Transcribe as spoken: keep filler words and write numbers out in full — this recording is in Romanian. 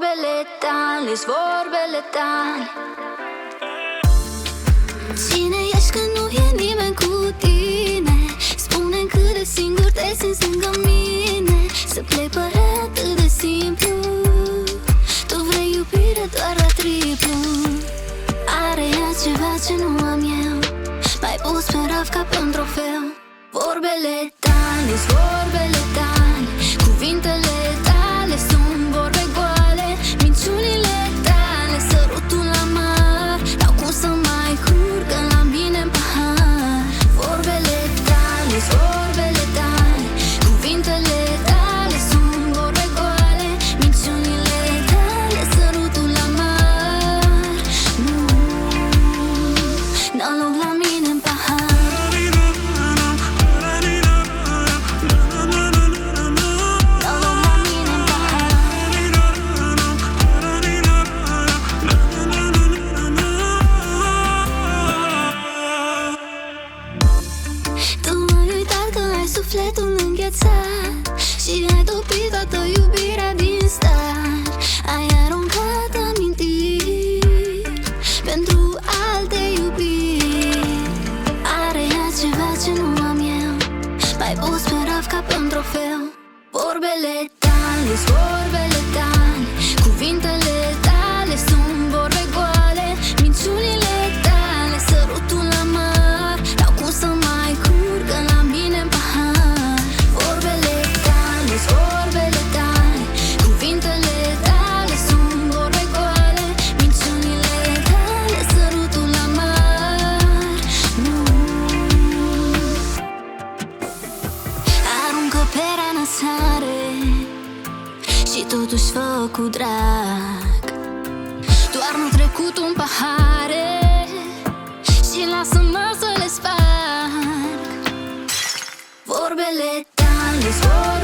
vorbele tale, vorbele tale. Cine ești când nu e nimeni cu tine? Spune-mi cât de singur te simți lângă mine. Să plec pare atât de simplu. Tu vrei iubire doar la triplu. Are ea ceva ce nu am eu. M-ai pus pe raf ca pe un trofeu. Vorbele tale, vorbele tale. Cuvintele tale sunt vorbe goale. Minciunile tale, sărutul la mar. N-au cum să mai curgă la mine în pahar. Vorbele tale, vorbele tale. Cuvintele tale sunt vorbe goale. Minciunile tale, sărutul la mar. Nu, n-au loc la mine în pahar. Sufletul înghețat și ai topit toată iubirea din start. Ai aruncat amintiri pentru alte iubiri. Are ea ceva ce nu am eu. M-ai pus pe raf ca pe un trofeu. Vorbele tale, vorbele tale. Cuvintele tale sunt vorbe goale. Minciunile tale, sărutul la mar. N-au cum să mai curgă la mine în pahar. Vorbele tale, vorbele tale. Cuvintele tale sunt vorbe goale. Minciunile tale, sărutul la mar. Nu, aruncă perea în sare și totuși fă cu drag. Toarnă trecutul în pahare și lasă-mă să le sparg. Vorbele tale, vorbele